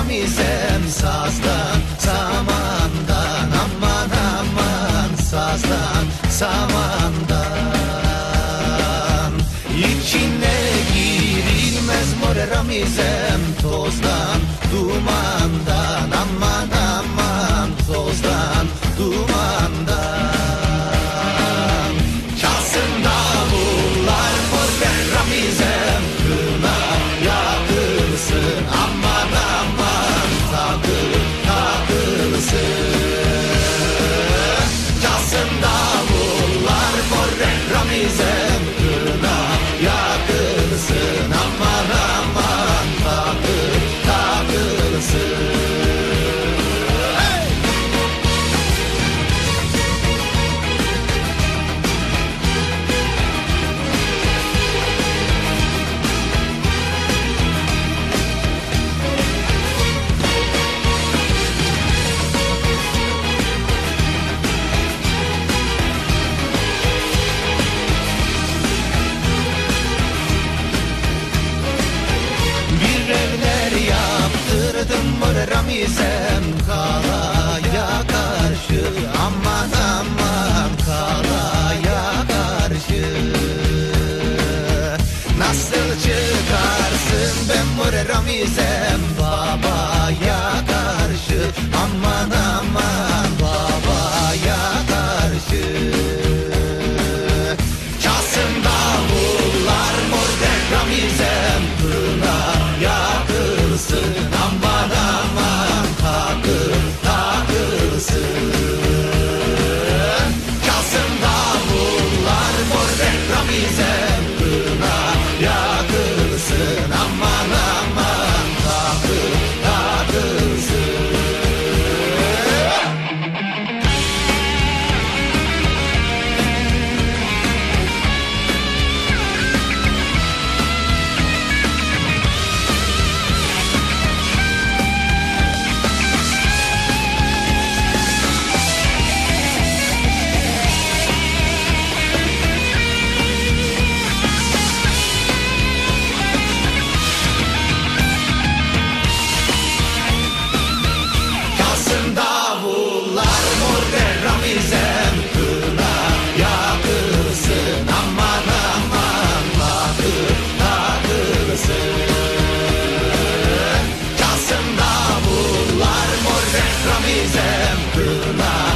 ramizem sazdan samandan, aman aman sazdan samandan. İçine girilmez mor ramizem tozdan dumandan, aman aman tozdan dumandan. Çalsın davullar mor ramizem kına yakılsın, aman aman takılsın. Çalsın davullar mor ramizem kına yakılsın, aman aman takılsın. Mor ramizem kalaya karşı, aman aman kalaya karşı. Nasıl çıkarsın ben mor ramizem babaya karşı, aman aman babaya karşı. Çalsın davullar mor ramizem kına yakılsın, aman aman takılsın. Çalsın davullar mor ramizem kına yakılsın, aman aman takılsın. Ramizem kına yakılsın, aman aman takılsın. Çalsın davullar mor ramizem kına